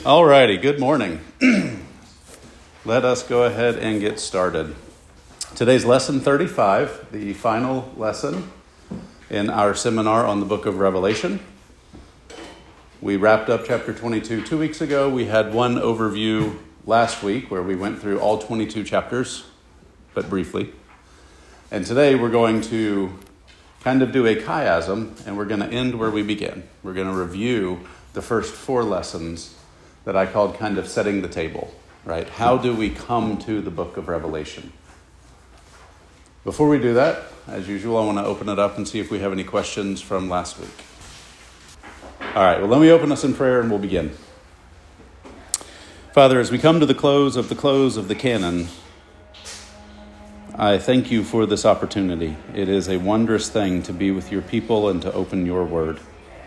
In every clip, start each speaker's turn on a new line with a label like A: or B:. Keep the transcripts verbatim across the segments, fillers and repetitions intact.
A: All righty, good morning. Let us go ahead and get started. Today's lesson thirty-five, the final lesson in our seminar on the book of Revelation. We wrapped up chapter twenty-two two weeks ago. We had one overview last week where we went through all twenty-two chapters, but briefly. And today we're going to kind of do a chiasm, and we're going to end where we begin. We're going to review the first four lessons that I called kind of setting the table, right? How do we come to the book of Revelation? Before we do that, as usual, I want to open it up and see if we have any questions from last week. All right, well, let me open us in prayer and we'll begin. Father, as we come to the close of the close of the canon, I thank you for this opportunity. It is a wondrous thing to be with your people and to open your word.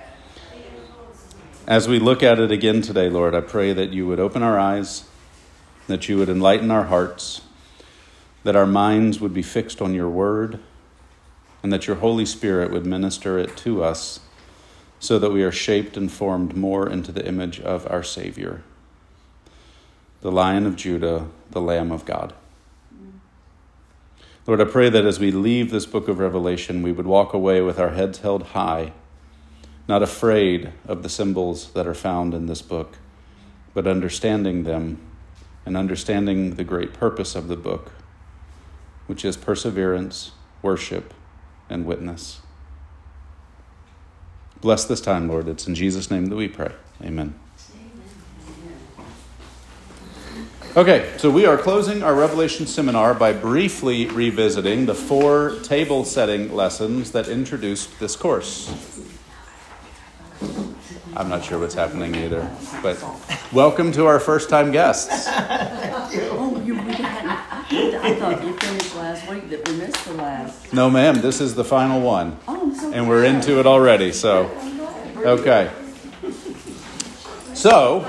A: As we look at it again today, Lord, I pray that you would open our eyes, that you would enlighten our hearts, that our minds would be fixed on your word, and that your Holy Spirit would minister it to us so that we are shaped and formed more into the image of our Savior, the Lion of Judah, the Lamb of God. Lord, I pray that as we leave this book of Revelation, we would walk away with our heads held high, not afraid of the symbols that are found in this book, but understanding them and understanding the great purpose of the book, which is perseverance, worship, and witness. Bless this time, Lord. It's in Jesus' name that we pray. Amen. Okay, so we are closing our Revelation seminar by briefly revisiting the four table-setting lessons that introduced this course. I'm not sure what's happening either, but welcome to our first-time guests.
B: Oh, you really hadn't. I thought you finished last week that we missed the last.
A: No, ma'am, this is the final one.
B: Oh, I'm so
A: and we're into it already, so, okay. So,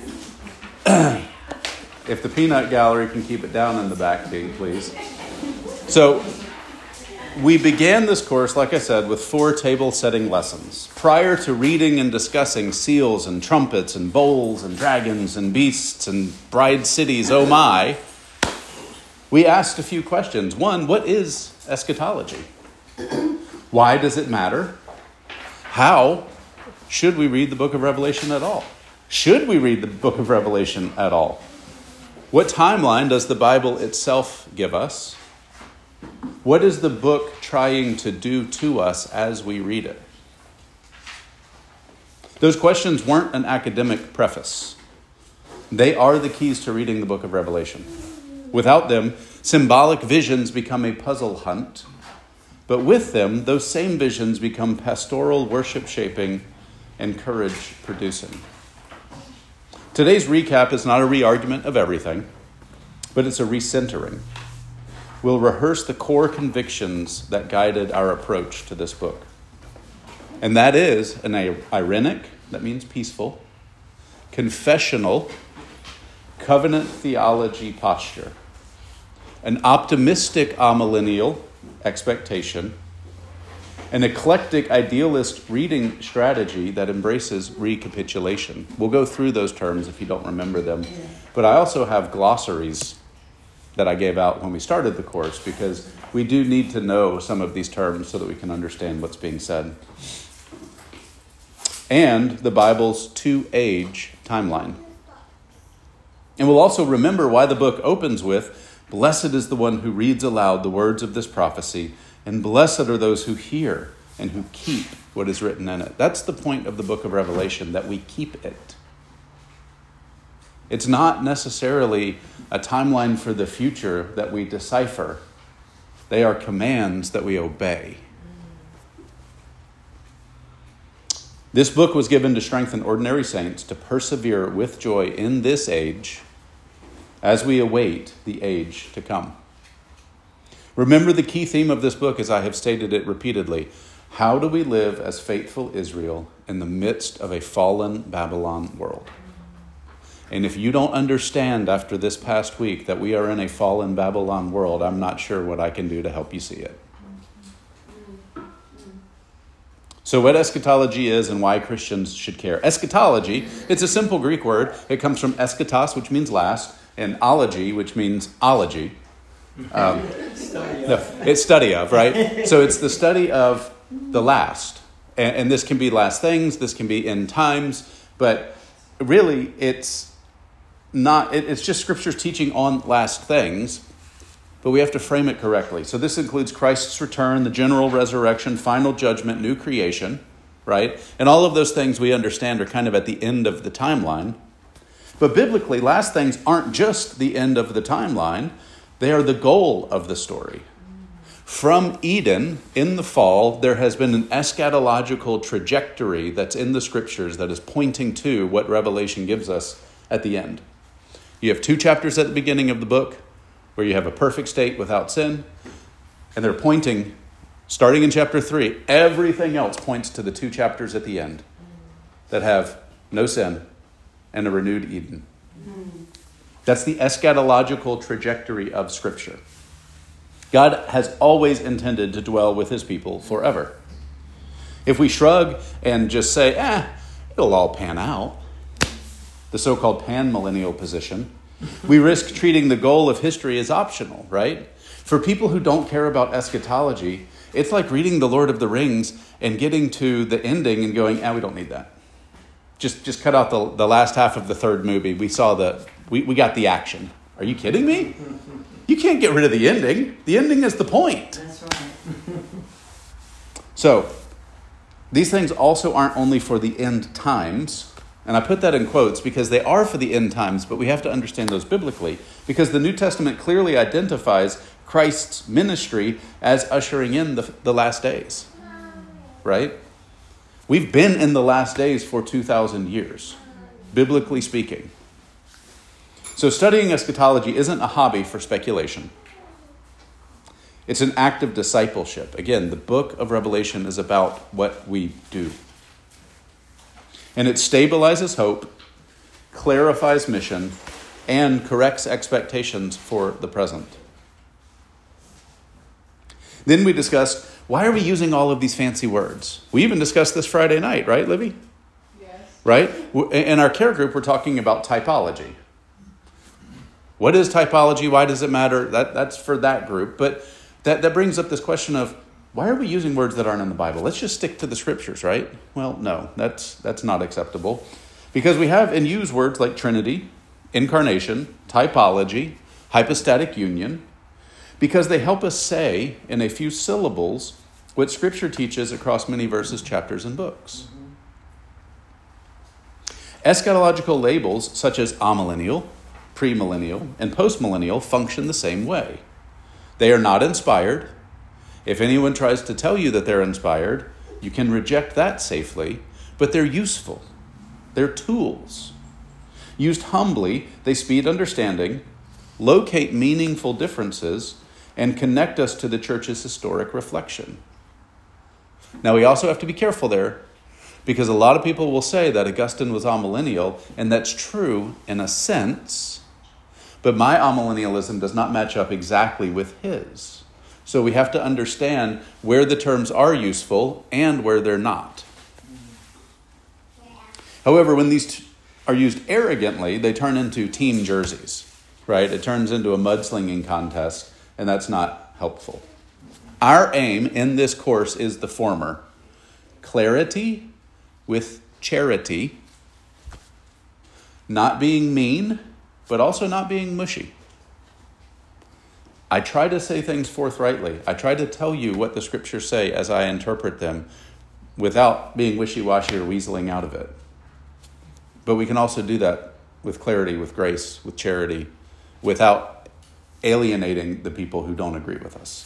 A: if the peanut gallery can keep it down in the back, please. So, we began this course, like I said, with four table-setting lessons. Prior to reading and discussing seals and trumpets and bowls and dragons and beasts and bride cities, oh my, we asked a few questions. One, what is eschatology? Why does it matter? How should we read the book of Revelation at all? Should we read the book of Revelation at all? What timeline does the Bible itself give us? What is the book trying to do to us as we read it? Those questions weren't an academic preface. They are the keys to reading the book of Revelation. Without them, symbolic visions become a puzzle hunt. But with them, those same visions become pastoral, worship-shaping, and courage-producing. Today's recap is not a re-argument of everything, but it's a recentering. We'll rehearse the core convictions that guided our approach to this book. And that is an irenic, that means peaceful, confessional, covenant theology posture, an optimistic amillennial expectation, an eclectic idealist reading strategy that embraces recapitulation. We'll go through those terms if you don't remember them. But I also have glossaries that I gave out when we started the course, because we do need to know some of these terms so that we can understand what's being said. And the Bible's two-age timeline. And we'll also remember why the book opens with, "Blessed is the one who reads aloud the words of this prophecy, and blessed are those who hear and who keep what is written in it." That's the point of the book of Revelation, that we keep it. It's not necessarily a timeline for the future that we decipher. They are commands that we obey. This book was given to strengthen ordinary saints to persevere with joy in this age as we await the age to come. Remember the key theme of this book, as I have stated it repeatedly. How do we live as faithful Israel in the midst of a fallen Babylon world? And if you don't understand after this past week that we are in a fallen Babylon world, I'm not sure what I can do to help you see it. So what eschatology is and why Christians should care. Eschatology, it's a simple Greek word. It comes from eschatos, which means last, and ology, which means ology. Um, no, it's study of, right? So it's the study of the last. And, and this can be last things, this can be end times, but really it's not, it, it's just Scripture's teaching on last things, but we have to frame it correctly. So this includes Christ's return, the general resurrection, final judgment, new creation, right? And all of those things we understand are kind of at the end of the timeline. But biblically, last things aren't just the end of the timeline. They are the goal of the story. From Eden, in the fall, there has been an eschatological trajectory that's in the Scriptures that is pointing to what Revelation gives us at the end. You have two chapters at the beginning of the book where you have a perfect state without sin, and they're pointing, starting in chapter three, everything else points to the two chapters at the end that have no sin and a renewed Eden. That's the eschatological trajectory of Scripture. God has always intended to dwell with his people forever. If we shrug and just say, eh, it'll all pan out, the so-called pan-millennial position, we risk treating the goal of history as optional, right? For people who don't care about eschatology, it's like reading The Lord of the Rings and getting to the ending and going, ah, we don't need that. Just just cut out the, the last half of the third movie. We saw the, we, we got the action. Are you kidding me? You can't get rid of the ending. The ending is the point.
B: That's right.
A: So, these things also aren't only for the end times. And I put that in quotes because they are for the end times, but we have to understand those biblically. Because the New Testament clearly identifies Christ's ministry as ushering in the, the last days. Right? We've been in the last days for two thousand years, biblically speaking. So studying eschatology isn't a hobby for speculation. It's an act of discipleship. Again, the book of Revelation is about what we do. And it stabilizes hope, clarifies mission, and corrects expectations for the present. Then we discussed, why are we using all of these fancy words? We even discussed this Friday night, right, Libby?
C: Yes.
A: Right? In our care group, we're talking about typology. What is typology? Why does it matter? That, that's for that group. But that, that brings up this question of, why are we using words that aren't in the Bible? Let's just stick to the Scriptures, right? Well, no, that's that's not acceptable. Because we have and use words like Trinity, incarnation, typology, hypostatic union, because they help us say in a few syllables what Scripture teaches across many verses, chapters, and books. Mm-hmm. Eschatological labels such as amillennial, premillennial, and postmillennial function the same way. They are not inspired. If anyone tries to tell you that they're inspired, you can reject that safely, but they're useful. They're tools. Used humbly, they speed understanding, locate meaningful differences, and connect us to the church's historic reflection. Now, we also have to be careful there, because a lot of people will say that Augustine was amillennial, and that's true in a sense, but my amillennialism does not match up exactly with his. So we have to understand where the terms are useful and where they're not. However, when these t- are used arrogantly, they turn into team jerseys, right? It turns into a mudslinging contest, and that's not helpful. Our aim in this course is the former. Clarity with charity. Not being mean, but also not being mushy. I try to say things forthrightly. I try to tell you what the Scriptures say as I interpret them without being wishy-washy or weaseling out of it. But we can also do that with clarity, with grace, with charity, without alienating the people who don't agree with us.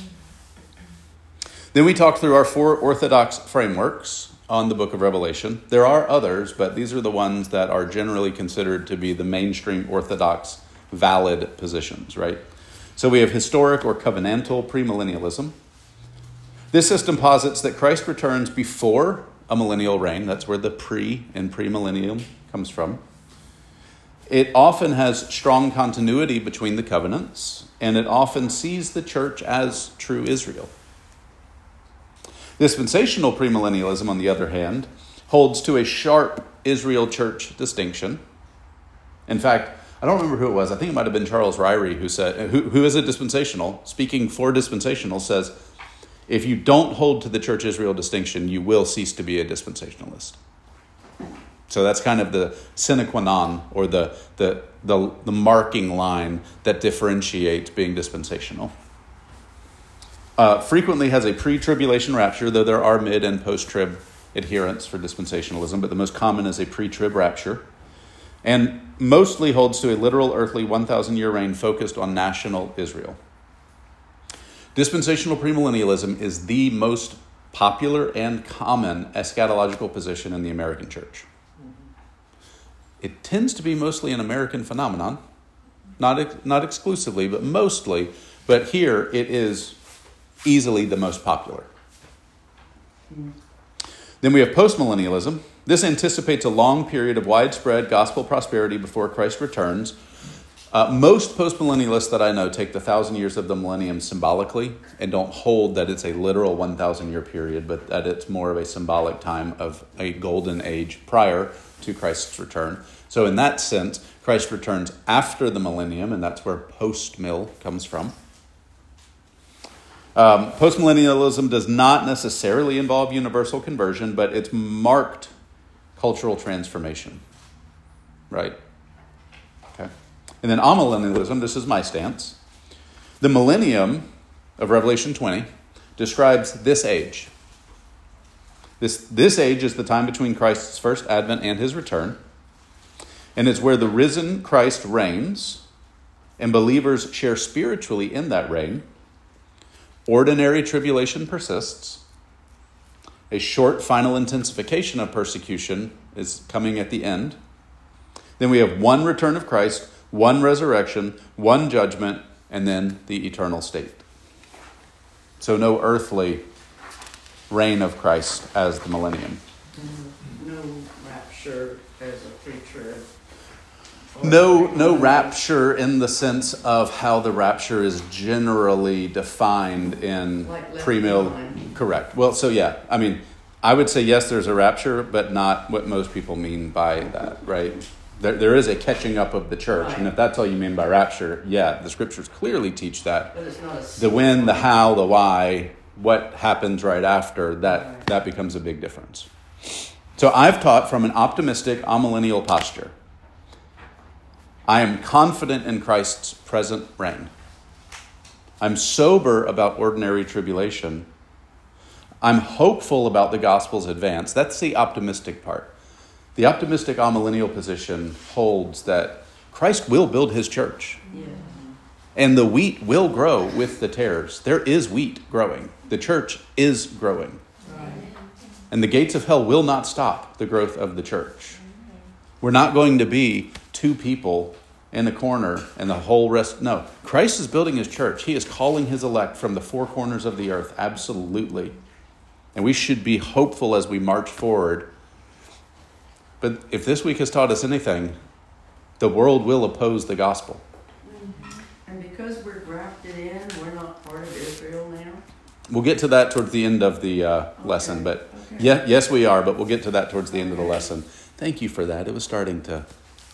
A: Then we talked through our four orthodox frameworks on the book of Revelation. There are others, but these are the ones that are generally considered to be the mainstream orthodox valid positions, right? So we have historic or covenantal premillennialism. This system posits that Christ returns before a millennial reign. That's where the pre and premillennium comes from. It often has strong continuity between the covenants, and it often sees the church as true Israel. Dispensational premillennialism, on the other hand, holds to a sharp Israel church distinction. In fact, I don't remember who it was. I think it might have been Charles Ryrie who said, who, who is a dispensational, speaking for dispensational, says, if you don't hold to the church Israel distinction, you will cease to be a dispensationalist. So that's kind of the sine qua non, or the, the, the, the marking line that differentiates being dispensational. Uh, frequently has a pre-tribulation rapture, though there are mid- and post-trib adherents for dispensationalism, but the most common is a pre-trib rapture, and mostly holds to a literal earthly one thousand year reign focused on national Israel. Dispensational premillennialism is the most popular and common eschatological position in the American church. It tends to be mostly an American phenomenon, not, not exclusively, but mostly, but here it is easily the most popular. Then we have postmillennialism. This anticipates a long period of widespread gospel prosperity before Christ returns. Uh, most postmillennialists that I know take the thousand years of the millennium symbolically and don't hold that it's a literal one thousand year period, but that it's more of a symbolic time of a golden age prior to Christ's return. So in that sense, Christ returns after the millennium, and that's where post-mill comes from. Um, postmillennialism does not necessarily involve universal conversion, but it's marked cultural transformation, right? Okay. And then amillennialism, this is my stance. The millennium of Revelation twenty describes this age. This, this age is the time between Christ's first advent and his return, and it's where the risen Christ reigns, and believers share spiritually in that reign. Ordinary tribulation persists. A short final intensification of persecution is coming at the end. Then we have one return of Christ, one resurrection, one judgment, and then the eternal state. So no earthly reign of Christ as the millennium.
C: No rapture as a pre-trib.
A: No, no rapture in the sense of how the rapture is generally defined in
C: Like left
A: pre-mill.
C: behind.
A: Correct. Well, so yeah, I mean, I would say yes, there's a rapture, but not what most people mean by that, right? There, there is a catching up of the church,
C: Right.
A: and if that's all you mean by rapture, yeah, the scriptures clearly teach that.
C: But it's not a
A: The when, the how, the why, what happens right after, that, that becomes a big difference. So I've taught from an optimistic amillennial posture. I am confident in Christ's present reign. I'm sober about ordinary tribulation. I'm hopeful about the gospel's advance. That's the optimistic part. The optimistic amillennial position holds that Christ will build his church.
B: Yeah.
A: And the wheat will grow with the tares. There is wheat growing. The church is growing.
B: Right.
A: And the gates of hell will not stop the growth of the church. We're not going to be two people in the corner and the whole rest. No, Christ is building his church. He is calling his elect from the four corners of the earth. Absolutely. And we should be hopeful as we march forward. But if this week has taught us anything, the world will oppose the gospel.
B: And because we're grafted in, we're not part of Israel now?
A: We'll get to that towards the end of the uh, lesson. But
B: Okay.
A: yeah, yes, we are. But we'll get to that towards the end of the lesson. Thank you for that. It was starting to...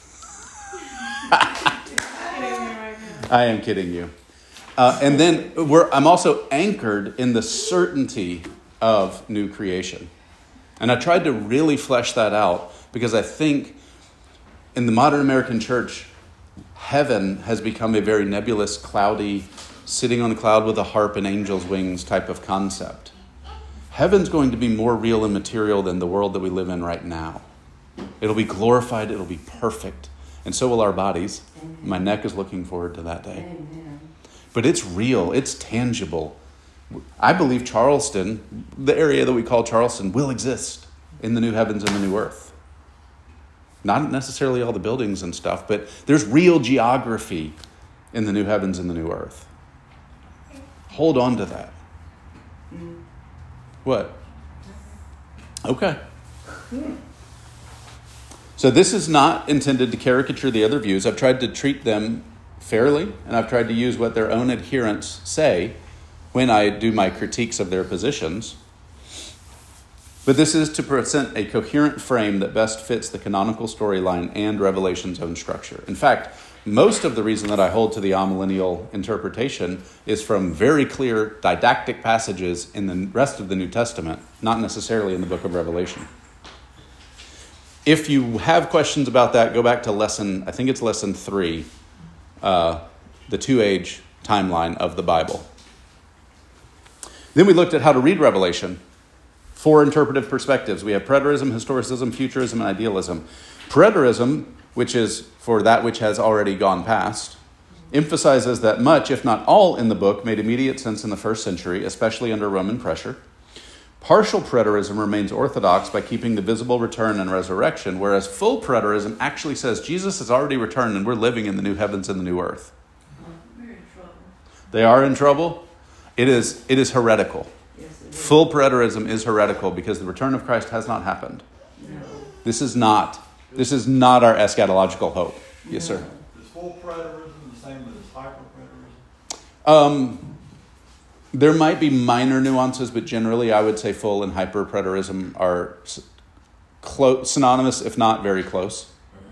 A: I am kidding you. Uh, and then we're, I'm also anchored in the certainty of new creation. And I tried to really flesh that out because I think in the modern American church, heaven has become a very nebulous, cloudy, sitting on a cloud with a harp and angel's wings type of concept. Heaven's going to be more real and material than the world that we live in right now. It'll be glorified. It'll be perfect. And so will our bodies.
B: Amen.
A: My neck is looking forward to that day.
B: Amen.
A: But it's real. It's tangible. I believe Charleston, the area that we call Charleston, will exist in the new heavens and the new earth. Not necessarily all the buildings and stuff, but there's real geography in the new heavens and the new earth. Hold on to that.
B: Mm.
A: What? Okay. So this is not intended to caricature the other views. I've tried to treat them fairly, and I've tried to use what their own adherents say when I do my critiques of their positions. But this is to present a coherent frame that best fits the canonical storyline and Revelation's own structure. In fact, most of the reason that I hold to the amillennial interpretation is from very clear didactic passages in the rest of the New Testament, not necessarily in the book of Revelation. If you have questions about that, go back to lesson, I think it's lesson three, uh, the two-age timeline of the Bible. Then we looked at how to read Revelation. Four interpretive perspectives. We have preterism, historicism, futurism, and idealism. Preterism, which is for that which has already gone past, emphasizes that much, if not all, in the book made immediate sense in the first century, especially under Roman pressure. Partial preterism remains orthodox by keeping the visible return and resurrection, whereas full preterism actually says Jesus has already returned and we're living in the new heavens and the new earth.
C: We're in trouble.
A: They are in trouble. It is, it is heretical.
C: Yes, it is.
A: Full preterism is heretical because the return of Christ has not happened.
C: No.
A: This is not, this is not our eschatological hope. Yes, sir.
D: Is full preterism the same as hyper-preterism?
A: Um, there might be minor nuances, but generally I would say full and hyper-preterism are clo- synonymous, if not very close.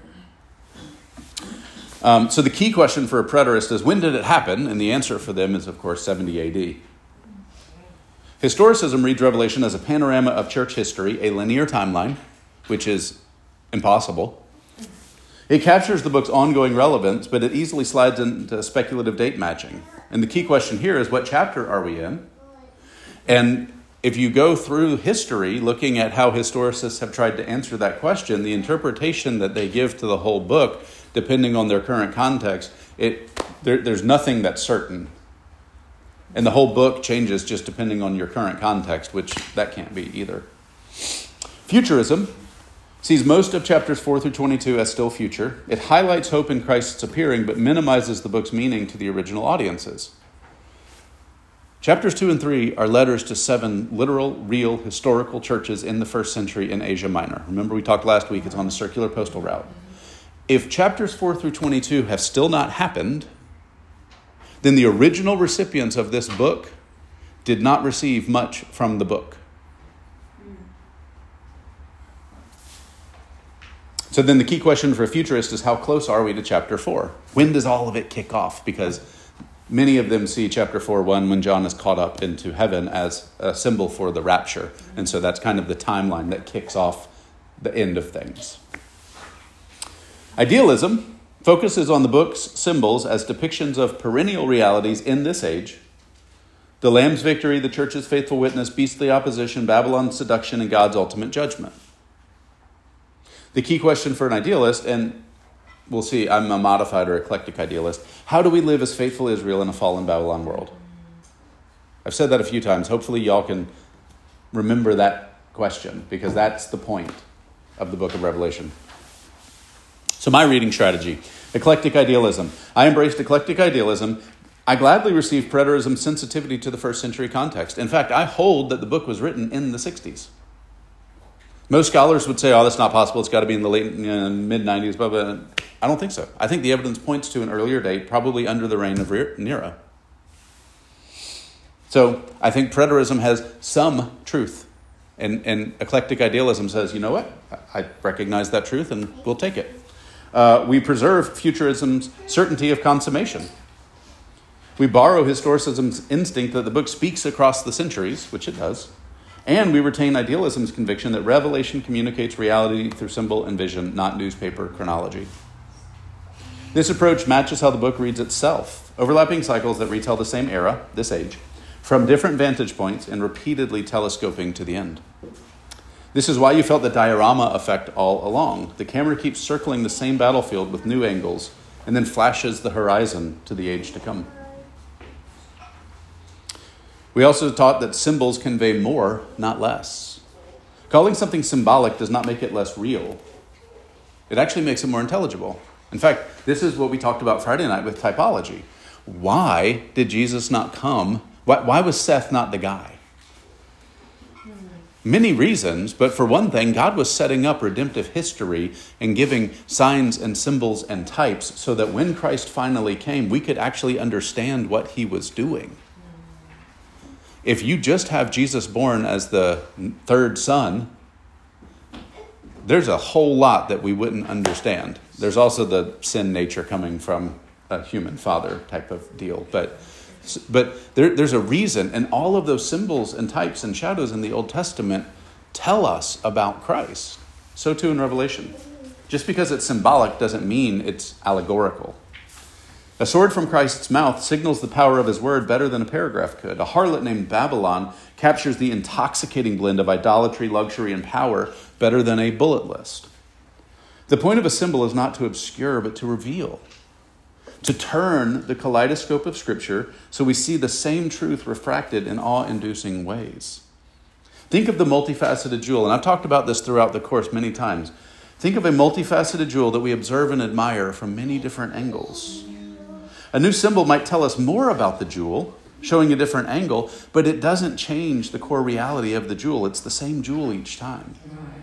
A: Um, so the key question for a preterist is, when did it happen? And the answer for them is, of course, seventy A D. Historicism reads Revelation as a panorama of church history, a linear timeline, which is impossible. It captures the book's ongoing relevance, but it easily slides into speculative date matching. And the key question here is, what chapter are we in? And if you go through history, looking at how historicists have tried to answer that question, the interpretation that they give to the whole book, depending on their current context, it there, there's nothing that's certain. And the whole book changes just depending on your current context, which that can't be either. Futurism sees most of chapters four through twenty-two as still future. It highlights hope in Christ's appearing, but minimizes the book's meaning to the original audiences. Chapters two and three are letters to seven literal, real, historical churches in the first century in Asia Minor. Remember, we talked last week, it's on a circular postal route. If chapters four through twenty-two have still not happened, then the original recipients of this book did not receive much from the book. So then the key question for a futurist is, how close are we to chapter four? When does all of it kick off? Because many of them see chapter four one, when John is caught up into heaven, as a symbol for the rapture. And so that's kind of the timeline that kicks off the end of things. Idealism focuses on the book's symbols as depictions of perennial realities in this age. The Lamb's victory, the church's faithful witness, beastly opposition, Babylon's seduction, and God's ultimate judgment. The key question for an idealist, and we'll see, I'm a modified or eclectic idealist, how do we live as faithful Israel in a fallen Babylon world? I've said that a few times. Hopefully y'all can remember that question, because that's the point of the book of Revelation. So my reading strategy, eclectic idealism. I embraced eclectic idealism. I gladly received preterism's sensitivity to the first century context. In fact, I hold that the book was written in the sixties. Most scholars would say, oh, that's not possible. It's got to be in the late, you know, mid-nineties. Blah, blah. I don't think so. I think the evidence points to an earlier date, probably under the reign of Nero. So I think preterism has some truth. And, and eclectic idealism says, you know what? I recognize that truth and we'll take it. Uh, we preserve futurism's certainty of consummation. We borrow historicism's instinct that the book speaks across the centuries, which it does. And we retain idealism's conviction that Revelation communicates reality through symbol and vision, not newspaper chronology. This approach matches how the book reads itself, overlapping cycles that retell the same era, this age, from different vantage points and repeatedly telescoping to the end. This is why you felt the diorama effect all along. The camera keeps circling the same battlefield with new angles and then flashes the horizon to the age to come. We also taught that symbols convey more, not less. Calling something symbolic does not make it less real. It actually makes it more intelligible. In fact, this is what we talked about Friday night with typology. Why did Jesus not come? Why, why was Seth not the guy? Many reasons, but for one thing, God was setting up redemptive history and giving signs and symbols and types so that when Christ finally came, we could actually understand what he was doing. If you just have Jesus born as the third son, there's a whole lot that we wouldn't understand. There's also the sin nature coming from a human father type of deal. But but there, there's a reason, and all of those symbols and types and shadows in the Old Testament tell us about Christ. So too in Revelation. Just because it's symbolic doesn't mean it's allegorical. A sword from Christ's mouth signals the power of his word better than a paragraph could. A harlot named Babylon captures the intoxicating blend of idolatry, luxury, and power better than a bullet list. The point of a symbol is not to obscure, but to reveal. To turn the kaleidoscope of Scripture so we see the same truth refracted in awe-inducing ways. Think of the multifaceted jewel, and I've talked about this throughout the course many times. Think of a multifaceted jewel that we observe and admire from many different angles. A new symbol might tell us more about the jewel, showing a different angle, but it doesn't change the core reality of the jewel. It's the same jewel each time.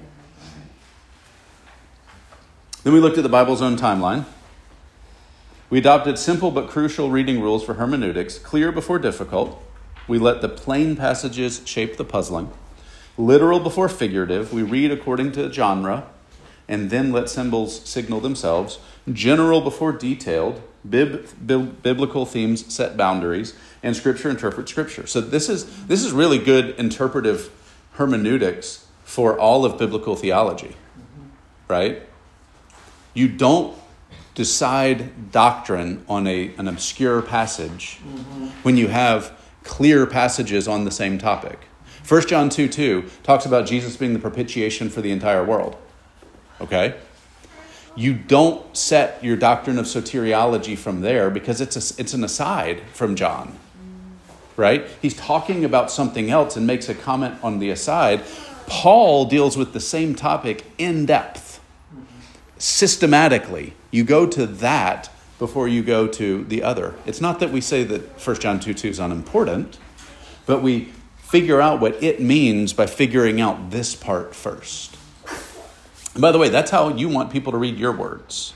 A: Then we looked at the Bible's own timeline. We adopted simple but crucial reading rules for hermeneutics, clear before difficult. We let the plain passages shape the puzzling. Literal before figurative. We read according to genre, and then let symbols signal themselves. General before detailed. Bib, bib, biblical themes set boundaries, and Scripture interprets Scripture. So this is this is really good interpretive hermeneutics for all of biblical theology, right? You don't decide doctrine on a an obscure passage mm-hmm. when you have clear passages on the same topic. First John two two talks about Jesus being the propitiation for the entire world. Okay? You don't set your doctrine of soteriology from there because it's a, it's an aside from John, right? He's talking about something else and makes a comment on the aside. Paul deals with the same topic in depth, systematically. You go to that before you go to the other. It's not that we say that First John two two is unimportant, but we figure out what it means by figuring out this part first. And by the way, that's how you want people to read your words.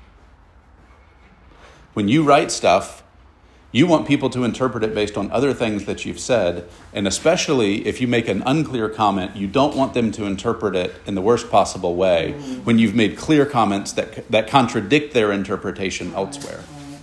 A: When you write stuff, you want people to interpret it based on other things that you've said. And especially if you make an unclear comment, you don't want them to interpret it in the worst possible way when you've made clear comments that, that contradict their interpretation elsewhere.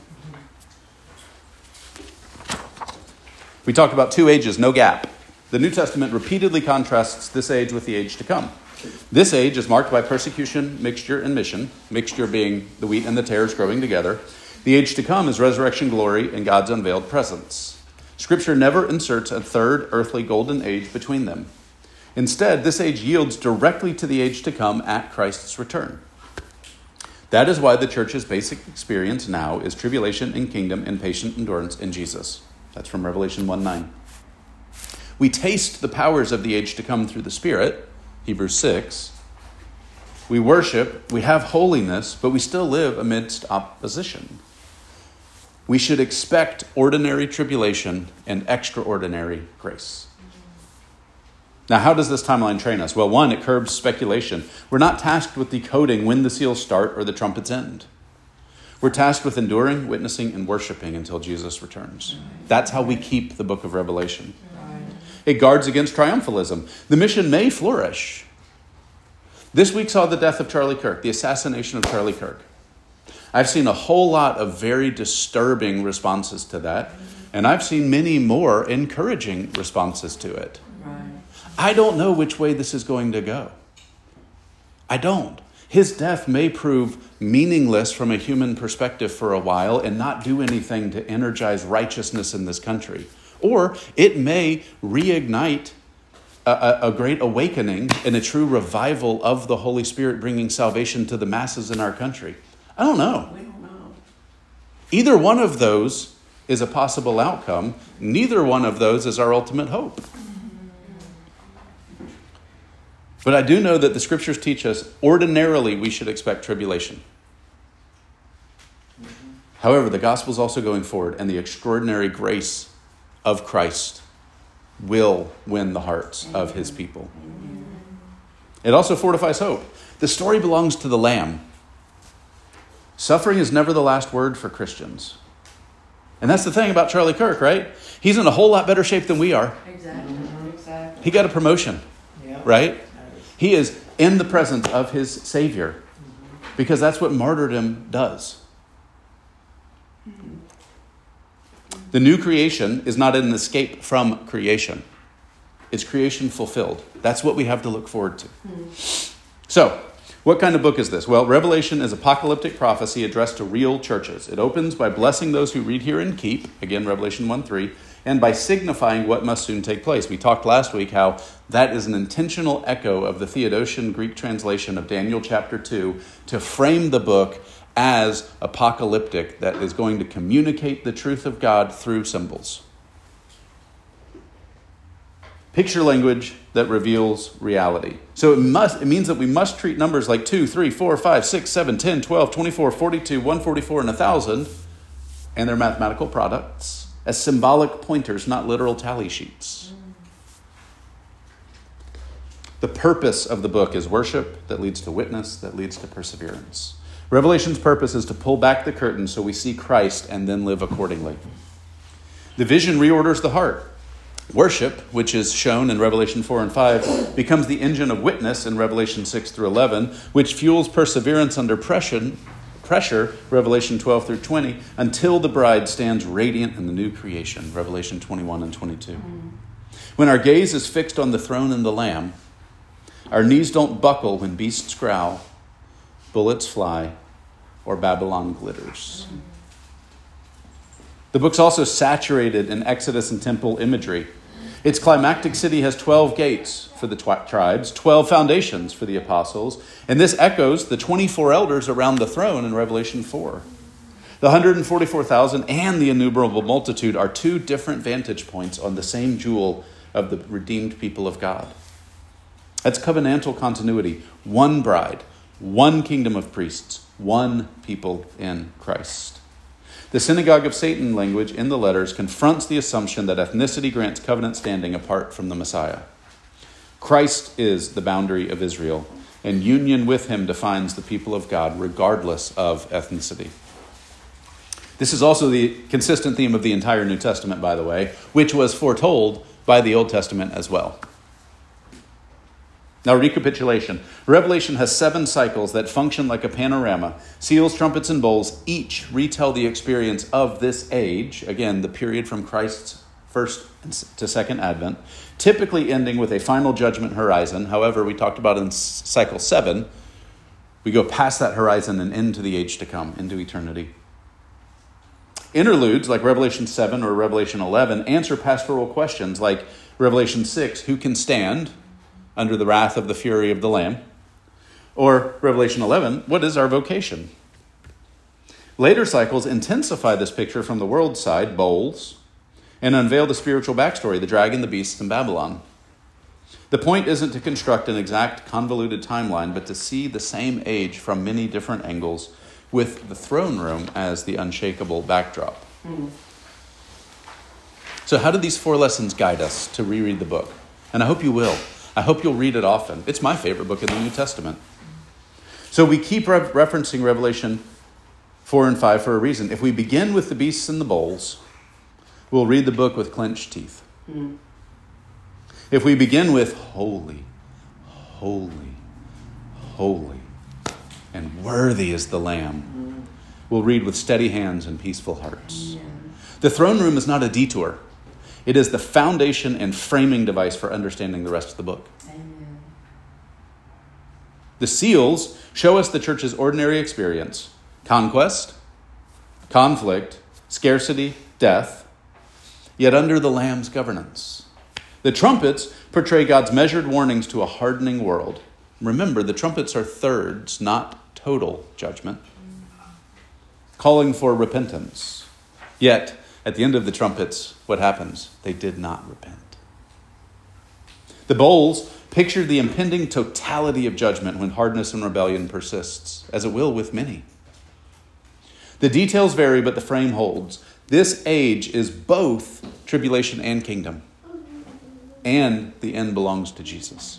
A: We talked about two ages, no gap. The New Testament repeatedly contrasts this age with the age to come. This age is marked by persecution, mixture, and mission. Mixture being the wheat and the tares growing together. The age to come is resurrection glory and God's unveiled presence. Scripture never inserts a third earthly golden age between them. Instead, this age yields directly to the age to come at Christ's return. That is why the church's basic experience now is tribulation and kingdom and patient endurance in Jesus. That's from Revelation one nine. We taste the powers of the age to come through the Spirit, Hebrews six. We worship, we have holiness, but we still live amidst opposition. We should expect ordinary tribulation and extraordinary grace. Now, how does this timeline train us? Well, one, it curbs speculation. We're not tasked with decoding when the seals start or the trumpets end. We're tasked with enduring, witnessing, and worshiping until Jesus returns. That's how we keep the book of Revelation. It guards against triumphalism. The mission may flourish. This week saw the death of Charlie Kirk, the assassination of Charlie Kirk. I've seen a whole lot of very disturbing responses to that, and I've seen many more encouraging responses to it. Right. I don't know which way this is going to go. I don't. His death may prove meaningless from a human perspective for a while and not do anything to energize righteousness in this country. Or it may reignite a, a, a great awakening and a true revival of the Holy Spirit bringing salvation to the masses in our country. I don't know.
C: We don't know.
A: Either one of those is a possible outcome. Neither one of those is our ultimate hope. But I do know that the scriptures teach us ordinarily we should expect tribulation. However, the gospel is also going forward, and the extraordinary grace of Christ will win the hearts of his people. It also fortifies hope. The story belongs to the Lamb. Suffering is never the last word for Christians. And that's the thing about Charlie Kirk, right? He's in a whole lot better shape than we are.
B: Exactly. Exactly.
A: He got a promotion,
C: Yeah.
A: right? He is in the presence of his Savior, because that's what martyrdom does. The new creation is not an escape from creation. It's creation fulfilled. That's what we have to look forward to. So, what kind of book is this? Well, Revelation is apocalyptic prophecy addressed to real churches. It opens by blessing those who read, hear, and keep, again, Revelation one three, and by signifying what must soon take place. We talked last week how that is an intentional echo of the Theodotian Greek translation of Daniel chapter two to frame the book as apocalyptic, that is going to communicate the truth of God through symbols. Picture language that reveals reality. So it must it means that we must treat numbers like two, three, four, five, six, seven, ten, twelve, twenty-four, forty-two, one forty-four, and one thousand, and their mathematical products, as symbolic pointers, not literal tally sheets. The purpose of the book is worship that leads to witness, that leads to perseverance. Revelation's purpose is to pull back the curtain so we see Christ and then live accordingly. The vision reorders the heart. Worship, which is shown in Revelation four and five, becomes the engine of witness in Revelation six through eleven, which fuels perseverance under pressure, pressure, Revelation twelve through twenty, until the bride stands radiant in the new creation, Revelation twenty-one and twenty-two. When our gaze is fixed on the throne and the Lamb, our knees don't buckle when beasts growl, bullets fly, or Babylon glitters. The book's also saturated in Exodus and temple imagery. Its climactic city has twelve gates for the tw- tribes, twelve foundations for the apostles, and this echoes the twenty-four elders around the throne in Revelation four. The one hundred forty-four thousand and the innumerable multitude are two different vantage points on the same jewel of the redeemed people of God. That's covenantal continuity. One bride, one kingdom of priests, one people in Christ. The synagogue of Satan language in the letters confronts the assumption that ethnicity grants covenant standing apart from the Messiah. Christ is the boundary of Israel, and union with him defines the people of God regardless of ethnicity. This is also the consistent theme of the entire New Testament, by the way, which was foretold by the Old Testament as well. Now, recapitulation. Revelation has seven cycles that function like a panorama. Seals, trumpets, and bowls each retell the experience of this age, again, the period from Christ's first to second advent, typically ending with a final judgment horizon. However, we talked about in cycle seven, we go past that horizon and into the age to come, into eternity. Interludes, like Revelation seven or Revelation eleven, answer pastoral questions like Revelation six, who can stand under the wrath of the fury of the Lamb? Or Revelation eleven, what is our vocation? Later cycles intensify this picture from the world side, bowls, and unveil the spiritual backstory, the dragon, the beasts, and Babylon. The point isn't to construct an exact convoluted timeline, but to see the same age from many different angles with the throne room as the unshakable backdrop. Mm. So how do these four lessons guide us to reread the book? And I hope you will. I hope you'll read it often. It's my favorite book in the New Testament. So we keep re- referencing Revelation four and five for a reason. If we begin with the beasts and the bowls, we'll read the book with clenched teeth. Mm. If we begin with holy, holy, holy, and worthy is the Lamb, mm. we'll read with steady hands and peaceful hearts. Yeah. The throne room is not a detour. It is the foundation and framing device for understanding the rest of the book. Amen. The seals show us the church's ordinary experience: conquest, conflict, scarcity, death, yet under the Lamb's governance. The trumpets portray God's measured warnings to a hardening world. Remember, the trumpets are thirds, not total judgment, calling for repentance. Yet, at the end of the trumpets, what happens? They did not repent. The bowls picture the impending totality of judgment when hardness and rebellion persists, as it will with many. The details vary, but the frame holds. This age is both tribulation and kingdom, and the end belongs to Jesus.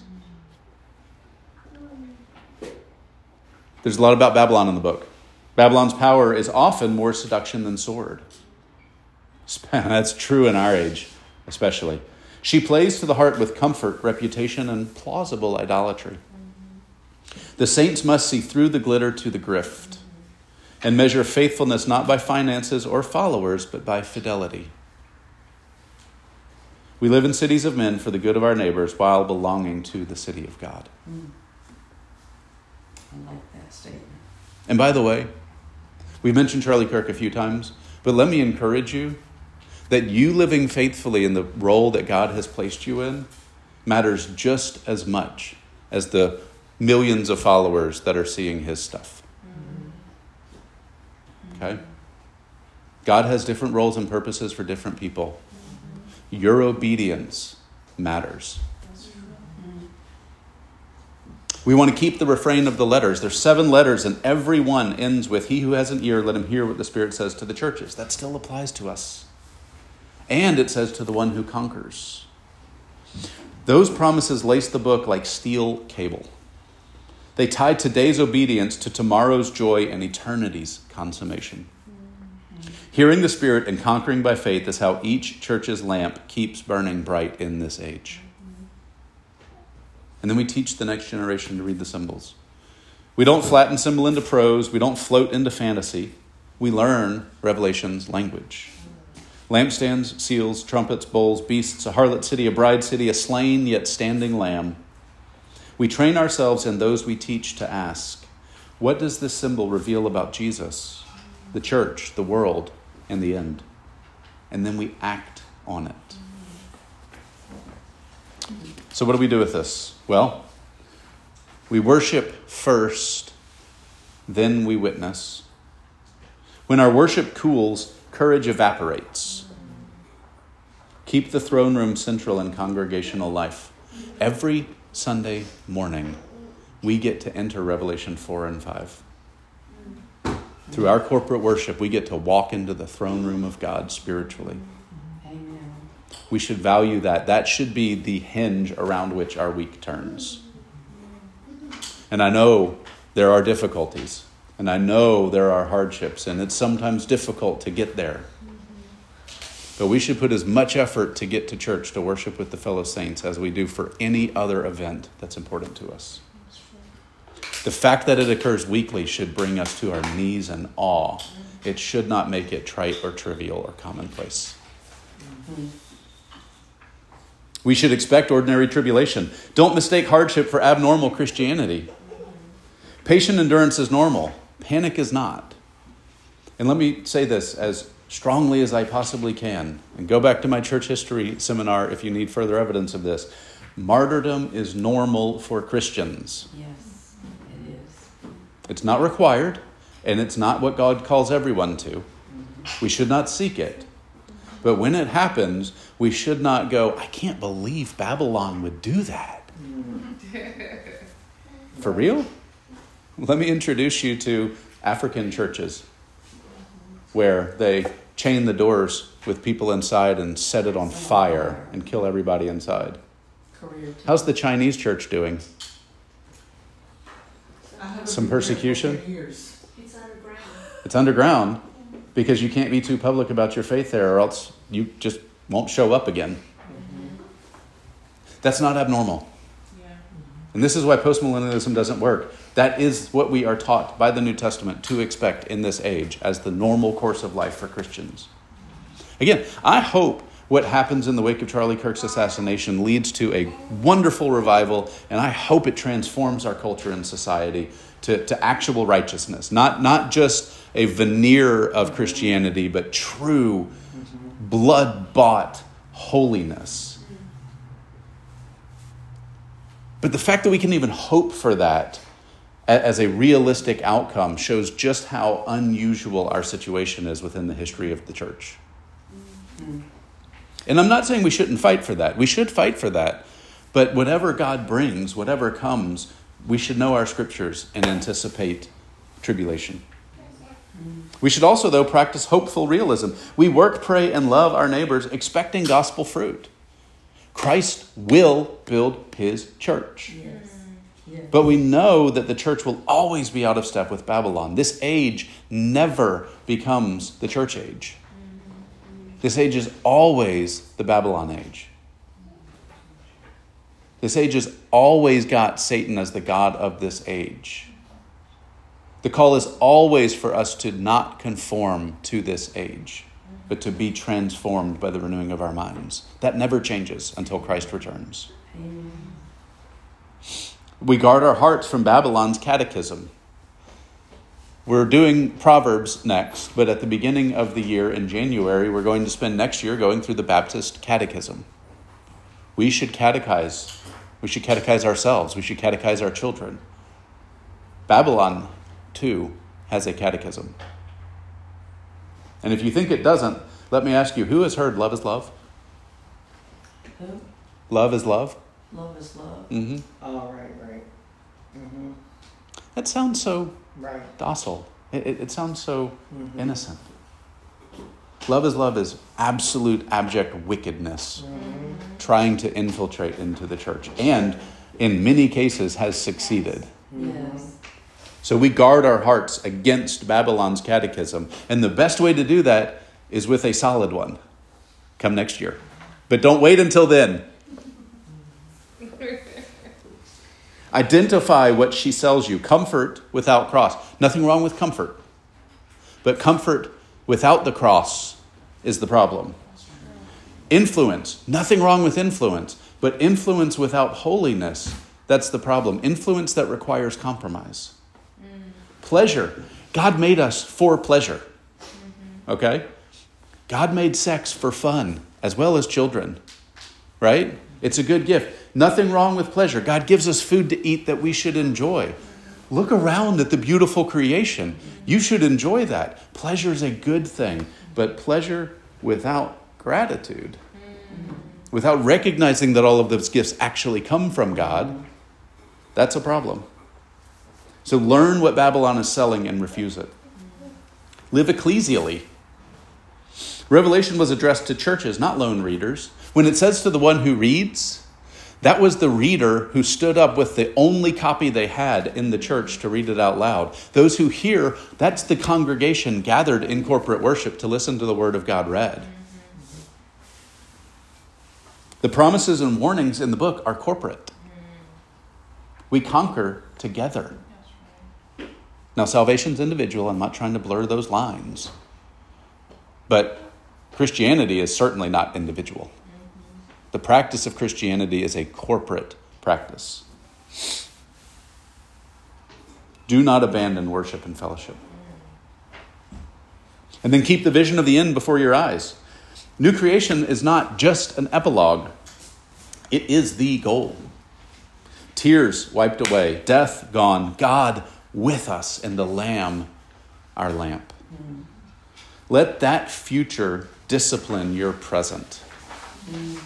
A: There's a lot about Babylon in the book. Babylon's power is often more seduction than sword. That's true in our age, especially. She plays to the heart with comfort, reputation, and plausible idolatry. The saints must see through the glitter to the grift and measure faithfulness not by finances or followers, but by fidelity. We live in cities of men for the good of our neighbors while belonging to the city of God.
B: Mm. I like that statement.
A: And by the way, we've mentioned Charlie Kirk a few times, but let me encourage you that you living faithfully in the role that God has placed you in matters just as much as the millions of followers that are seeing his stuff. Okay? God has different roles and purposes for different people. Your obedience matters. We want to keep the refrain of the letters. There's seven letters, and every one ends with, "He who has an ear, let him hear what the Spirit says to the churches." That still applies to us. And it says to the one who conquers. Those promises lace the book like steel cable. They tie today's obedience to tomorrow's joy and eternity's consummation. Hearing the Spirit and conquering by faith is how each church's lamp keeps burning bright in this age. And then we teach the next generation to read the symbols. We don't flatten symbol into prose. We don't float into fantasy. We learn Revelation's language. Lampstands, seals, trumpets, bowls, beasts, a harlot city, a bride city, a slain yet standing lamb. We train ourselves and those we teach to ask, what does this symbol reveal about Jesus, the church, the world, and the end? And then we act on it. So what do we do with this? Well, we worship first, then we witness. When our worship cools, courage evaporates. Keep the throne room central in congregational life. Every Sunday morning, we get to enter Revelation four and five. Through our corporate worship, we get to walk into the throne room of God spiritually.
B: Amen.
A: We should value that. That should be the hinge around which our week turns. And I know there are difficulties, and I know there are hardships, and it's sometimes difficult to get there. But we should put as much effort to get to church to worship with the fellow saints as we do for any other event that's important to us. The fact that it occurs weekly should bring us to our knees in awe. It should not make it trite or trivial or commonplace. Mm-hmm. We should expect ordinary tribulation. Don't mistake hardship for abnormal Christianity. Patient endurance is normal. Panic is not. And let me say this as strongly as I possibly can, and go back to my church history seminar if you need further evidence of this. Martyrdom is normal for Christians.
B: Yes, it is.
A: It's not required, and it's not what God calls everyone to. We should not seek it. But when it happens, we should not go, I can't believe Babylon would do that. For real? Let me introduce you to African churches where they chain the doors with people inside and set it on fire and kill everybody inside. How's the Chinese church doing? Some persecution?
E: It's underground.
A: It's underground because you can't be too public about your faith there or else you just won't show up again. Mm-hmm. That's not abnormal.
E: Yeah.
A: And this is why postmillennialism doesn't work. That is what we are taught by the New Testament to expect in this age as the normal course of life for Christians. Again, I hope what happens in the wake of Charlie Kirk's assassination leads to a wonderful revival, and I hope it transforms our culture and society to, to actual righteousness. Not, not just a veneer of Christianity, but true blood-bought holiness. But the fact that we can even hope for that as a realistic outcome shows just how unusual our situation is within the history of the church. Mm-hmm. And I'm not saying we shouldn't fight for that. We should fight for that. But whatever God brings, whatever comes, we should know our scriptures and anticipate tribulation. Mm-hmm. We should also, though, practice hopeful realism. We work, pray, and love our neighbors, expecting gospel fruit. Christ will build his church.
B: Yes. Yes.
A: But we know that the church will always be out of step with Babylon. This age never becomes the church age. This age is always the Babylon age. This age has always got Satan as the god of this age. The call is always for us to not conform to this age, but to be transformed by the renewing of our minds. That never changes until Christ returns.
B: Amen.
A: We guard our hearts from Babylon's catechism. We're doing Proverbs next, but at the beginning of the year in January, we're going to spend next year going through the Baptist Catechism. We should catechize. We should catechize ourselves. We should catechize our children. Babylon, too, has a catechism. And if you think it doesn't, let me ask you, who has heard love is love?
B: Who?
A: Love is love?
B: Love is love.
A: Mm-hmm.
C: Oh, right, right. Mm-hmm.
A: That sounds so
C: Right.
A: docile. It, it, it sounds so
C: Mm-hmm.
A: innocent. Love is love is absolute abject wickedness
C: Mm-hmm.
A: trying to infiltrate into the church, and in many cases has succeeded.
B: Yes.
A: So we guard our hearts against Babylon's catechism, and the best way to do that is with a solid one. Come next year. But don't wait until then. Identify what she sells you. Comfort without cross. Nothing wrong with comfort. But comfort without the cross is the problem. Influence. Nothing wrong with influence. But influence without holiness, that's the problem. Influence that requires compromise. Pleasure. God made us for pleasure. Okay? God made sex for fun as well as children. Right? It's a good gift. Nothing wrong with pleasure. God gives us food to eat that we should enjoy. Look around at the beautiful creation. You should enjoy that. Pleasure is a good thing, but pleasure without gratitude, without recognizing that all of those gifts actually come from God, that's a problem. So learn what Babylon is selling and refuse it. Live ecclesially. Revelation was addressed to churches, not lone readers. When it says to the one who reads, that was the reader who stood up with the only copy they had in the church to read it out loud. Those who hear, that's the congregation gathered in corporate worship to listen to the word of God read. The promises and warnings in the book are corporate. We conquer together. Now, salvation's individual. I'm not trying to blur those lines. But Christianity is certainly not individual. The practice of Christianity is a corporate practice. Do not abandon worship and fellowship. And then keep the vision of the end before your eyes. New creation is not just an epilogue. It is the goal. Tears wiped away, death gone, God with us, and the Lamb, our lamp. Mm. Let that future discipline your present.
B: Mm.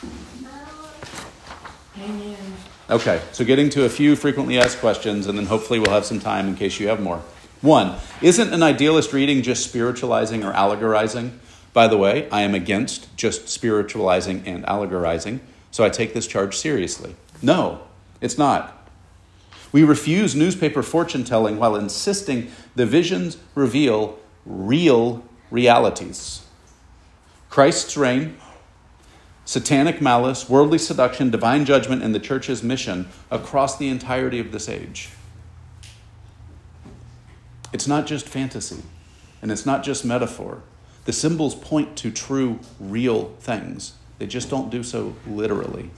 B: Amen.
A: Okay, so getting to a few frequently asked questions, and then hopefully we'll have some time in case you have more. One, isn't an idealist reading just spiritualizing or allegorizing? By the way, I am against just spiritualizing and allegorizing, so I take this charge seriously. No, it's not. We refuse newspaper fortune-telling while insisting the visions reveal real realities. Christ's reign, satanic malice, worldly seduction, divine judgment, and the church's mission across the entirety of this age. It's not just fantasy, and it's not just metaphor. The symbols point to true, real things. They just don't do so literally.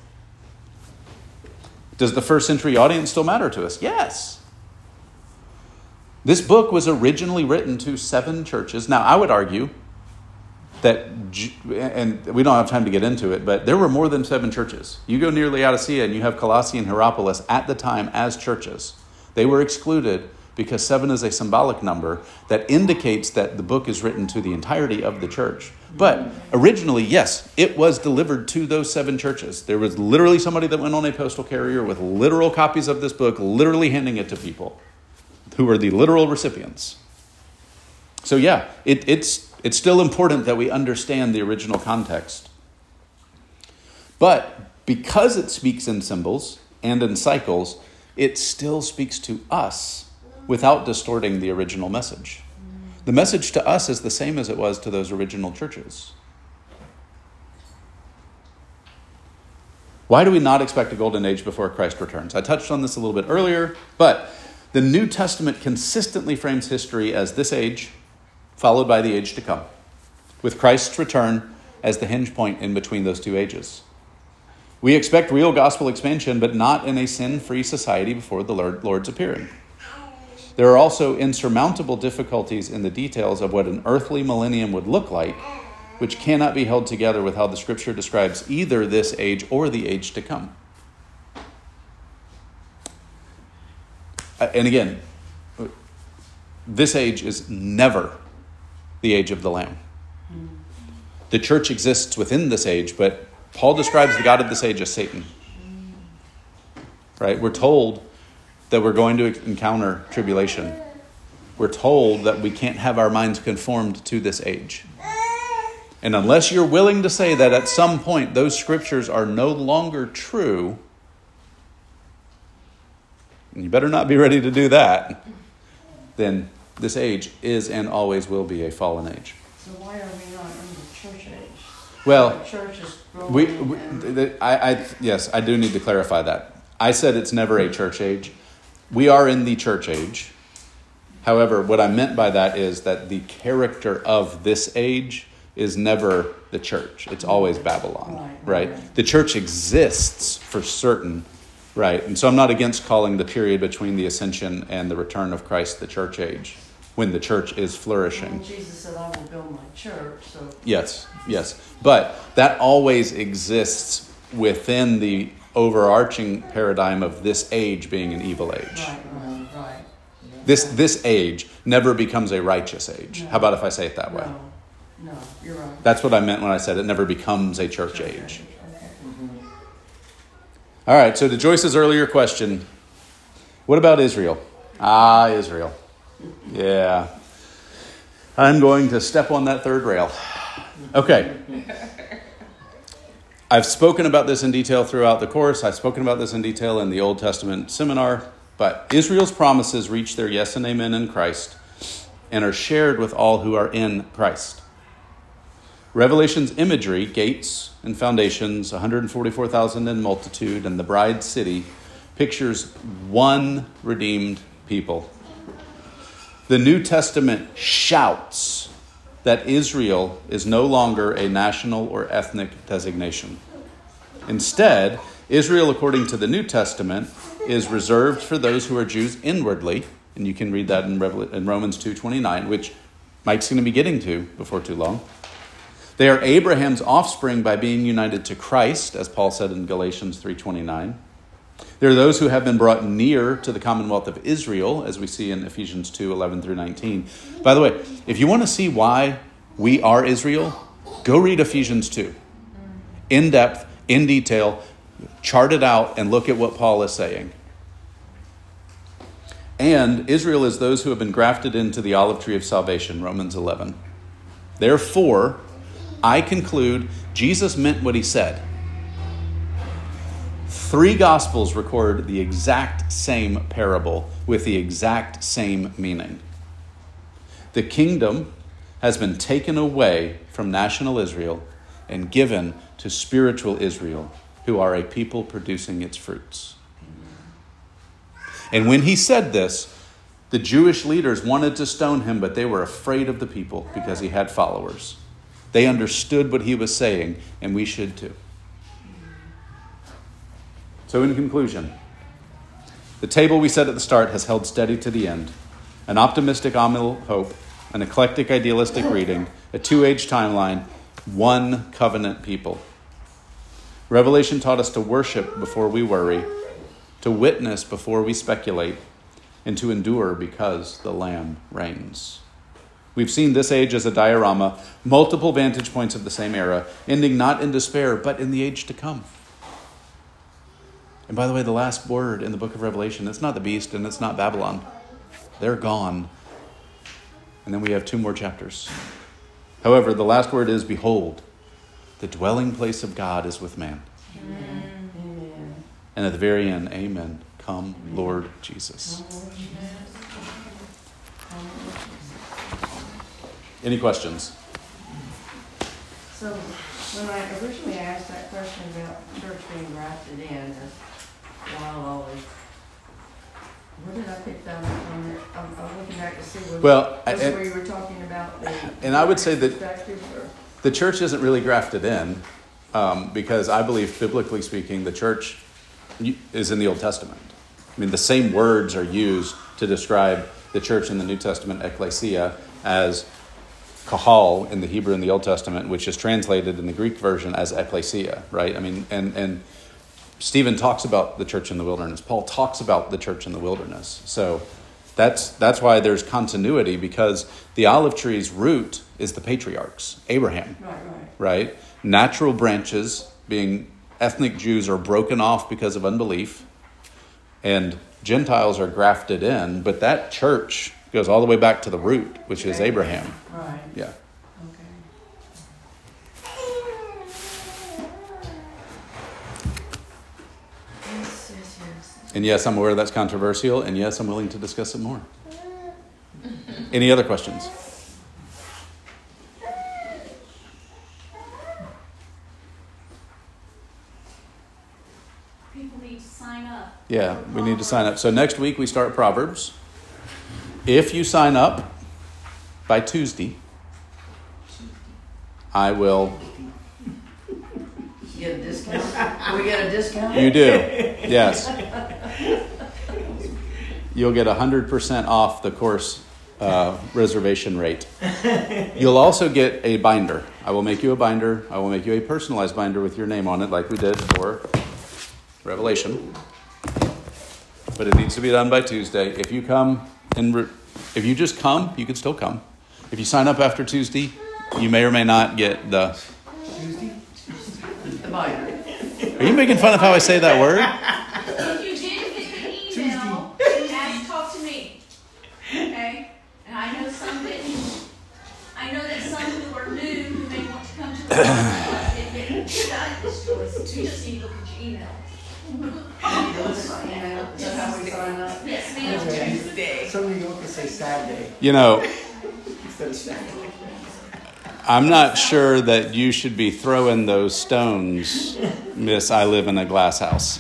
A: Does the first century audience still matter to us? Yes. This book was originally written to seven churches. Now, I would argue that, and we don't have time to get into it, but there were more than seven churches. You go near Laodicea and you have Colossae and Hierapolis at the time as churches. They were excluded because seven is a symbolic number that indicates that the book is written to the entirety of the church. But originally, yes, it was delivered to those seven churches. There was literally somebody that went on a postal carrier with literal copies of this book, literally handing it to people who were the literal recipients. So yeah, it, it's it's still important that we understand the original context. But because it speaks in symbols and in cycles, it still speaks to us without distorting the original message. The message to us is the same as it was to those original churches. Why do we not expect a golden age before Christ returns? I touched on this a little bit earlier, but the New Testament consistently frames history as this age, followed by the age to come, with Christ's return as the hinge point in between those two ages. We expect real gospel expansion, but not in a sin-free society before the Lord, Lord's appearing. There are also insurmountable difficulties in the details of what an earthly millennium would look like, which cannot be held together with how the Scripture describes either this age or the age to come. And again, this age is never the age of the Lamb. The church exists within this age, but Paul describes the God of this age as Satan. Right? We're told that we're going to encounter tribulation. We're told that we can't have our minds conformed to this age. And unless you're willing to say that at some point those scriptures are no longer true, and you better not be ready to do that, then this age is and always will be a fallen age.
C: So why are we not in the church age?
A: Well,
C: The church is growing
A: we, we
C: and-
A: th- I, I, yes, I do need to clarify that. I said it's never a church age. We are in the church age. However, what I meant by that is that the character of this age is never the church. It's always Babylon,
C: Right,
A: right?
C: right.
A: The church exists for certain, right? And so I'm not against calling the period between the ascension and the return of Christ the church age, when the church is flourishing.
C: Well, Jesus said, I will build my church, so
A: Yes, yes. But that always exists within the overarching paradigm of this age being an evil age.
C: right, right, right.
A: This this age never becomes a righteous age. How about if I say it that way?
C: No, no, you're right.
A: That's what I meant when I said it never becomes a church age.
C: Okay.
A: All right, so to Joyce's earlier question, what about Israel? Ah, Israel. Yeah. I'm going to step on that third rail. Okay. I've spoken about this in detail throughout the course. I've spoken about this in detail in the Old Testament seminar. But Israel's promises reach their yes and amen in Christ and are shared with all who are in Christ. Revelation's imagery, gates and foundations, one hundred forty-four thousand in multitude, and the bride city, pictures one redeemed people. The New Testament shouts that Israel is no longer a national or ethnic designation. Instead, Israel, according to the New Testament, is reserved for those who are Jews inwardly, and you can read that in, Revel- in Romans two twenty-nine, which Mike's going to be getting to before too long. They are Abraham's offspring by being united to Christ, as Paul said in Galatians three twenty-nine. There are those who have been brought near to the commonwealth of Israel, as we see in Ephesians two eleven through nineteen. By the way, if you want to see why we are Israel, go read Ephesians two. In depth, in detail, chart it out, and look at what Paul is saying. And Israel is those who have been grafted into the olive tree of salvation, Romans eleven. Therefore, I conclude Jesus meant what he said. Three Gospels record the exact same parable with the exact same meaning. The kingdom has been taken away from national Israel and given to spiritual Israel, who are a people producing its fruits. And when he said this, the Jewish leaders wanted to stone him, but they were afraid of the people because he had followers. They understood what he was saying, and we should too. So in conclusion, the table we set at the start has held steady to the end. An optimistic Amill hope, an eclectic idealistic reading, a two-age timeline, one covenant people. Revelation taught us to worship before we worry, to witness before we speculate, and to endure because the Lamb reigns. We've seen this age as a diorama, multiple vantage points of the same era, ending not in despair, but in the age to come. And by the way, the last word in the book of Revelation, it's not the beast and it's not Babylon. They're gone. And then we have two more chapters. However, the last word is, behold, the dwelling place of God is with man.
C: Amen.
A: And at the very end, amen. Come, Lord Jesus. Any questions?
C: So When I originally asked that question about church being grafted in, or while always, where did I pick that up from? It? I'm, I'm looking back to see what,
A: Well,
C: was
A: I-
C: it where you were talking about the.
A: And I would say that
C: perspective, or-
A: the church isn't really grafted in um, because I believe, biblically speaking, the church is in the Old Testament. I mean, the same words are used to describe the church in the New Testament, ecclesia, as kahal in the Hebrew in the Old Testament, which is translated in the Greek version as ecclesia, right? I mean, and, and Stephen talks about the church in the wilderness. Paul talks about the church in the wilderness. So that's that's why there's continuity, because the olive tree's root is the patriarchs, Abraham,
C: Right, right.
A: right? Natural branches, being ethnic Jews, are broken off because of unbelief, and Gentiles are grafted in, but that church goes all the way back to the root, which is Abraham.
C: Right.
A: Yeah.
C: Okay. Yes, yes, yes.
A: And yes, I'm aware that's controversial, and yes, I'm willing to discuss it more. Any other questions?
E: People need to sign up.
A: Yeah, we need to sign up. So next week we start Proverbs. If you sign up by Tuesday, I will.
C: Get a discount? We get a discount?
A: You do, yes. You'll get one hundred percent off the course uh, reservation rate. You'll also get a binder. I will make you a binder. I will make you a personalized binder with your name on it, like we did for Revelation. But it needs to be done by Tuesday. If you come and re- if you just come, you can still come. If you sign up after Tuesday, you may or may not get the.
C: The binder.
A: Are you making fun of how I say that word?
E: If you didn't get the email, ask, talk to me. Okay? And I know some didn't. I know that some who are new, who may want to come to the conference, didn't get this choice. You just need to look at your email.
C: Is that how we sign up?
E: Yes, ma'am.
F: Some New Yorkers say Saturday
A: You know,
F: instead of Saturday.
A: I'm not sure that you should be throwing those stones, Miss I live in a glass house.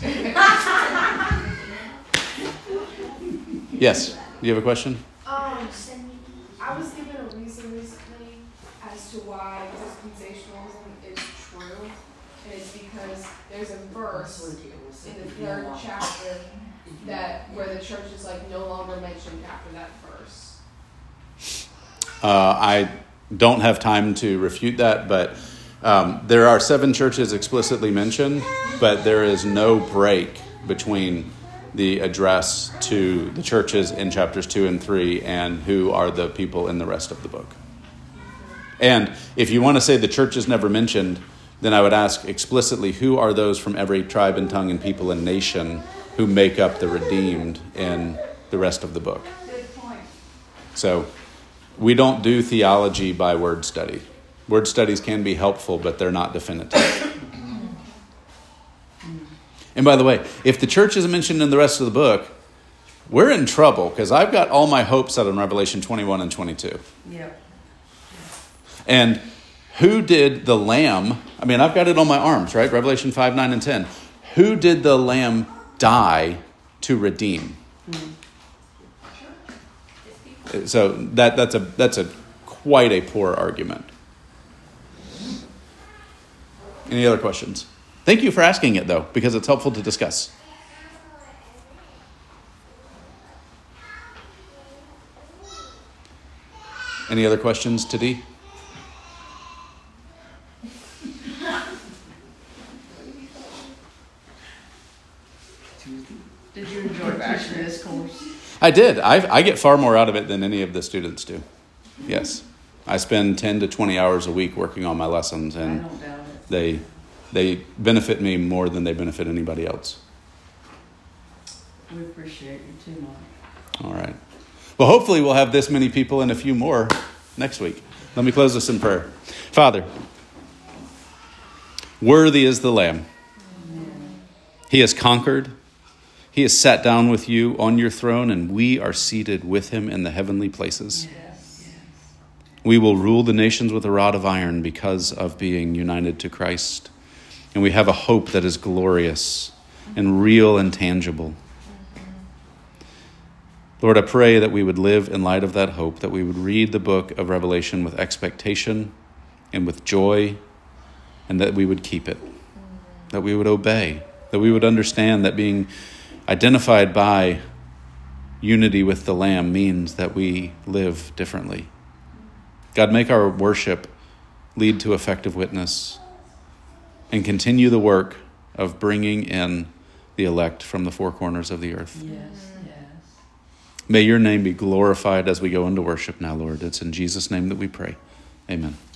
A: Yes, you have a question?
G: Um, I was given a reason recently as to why dispensationalism is true, and it's because there's a verse in the third chapter that where the church is like no longer mentioned after that verse.
A: Uh, I don't have time to refute that, but um, there are seven churches explicitly mentioned, but there is no break between the address to the churches in chapters two and three and who are the people in the rest of the book. And if you want to say the church is never mentioned, then I would ask explicitly, who are those from every tribe and tongue and people and nation who make up the redeemed in the rest of the book?
E: Good point.
A: So we don't do theology by word study. Word studies can be helpful, but they're not definitive. And by the way, if the church isn't mentioned in the rest of the book, we're in trouble, because I've got all my hopes set on Revelation twenty-one and twenty-two.
C: Yep.
A: And who did the Lamb, I mean, I've got it on my arms, right? Revelation five, nine, and ten. Who did the Lamb die to redeem? Mm-hmm. So that that's a that's a quite a poor argument. Any other questions? Thank you for asking it, though, because it's helpful to discuss. Any other questions today?
C: Did you enjoy teaching this course?
A: I did. I, I get far more out of it than any of the students do. Yes. I spend ten to twenty hours a week working on my lessons,
C: I
A: and
C: don't doubt it.
A: they they benefit me more than they benefit anybody else.
C: We appreciate you too much.
A: All right. Well, hopefully we'll have this many people and a few more next week. Let me close this in prayer. Father, worthy is the Lamb. He has conquered. He has sat down with you on your throne, and we are seated with him in the heavenly places.
C: Yes.
A: We will rule the nations with a rod of iron because of being united to Christ. And we have a hope that is glorious and real and tangible. Lord, I pray that we would live in light of that hope, that we would read the book of Revelation with expectation and with joy, and that we would keep it, that we would obey, that we would understand that being identified by unity with the Lamb means that we live differently. God, make our worship lead to effective witness and continue the work of bringing in the elect from the four corners of the earth.
B: Yes, yes.
A: May your name be glorified as we go into worship now, Lord. It's in Jesus' name that we pray. Amen.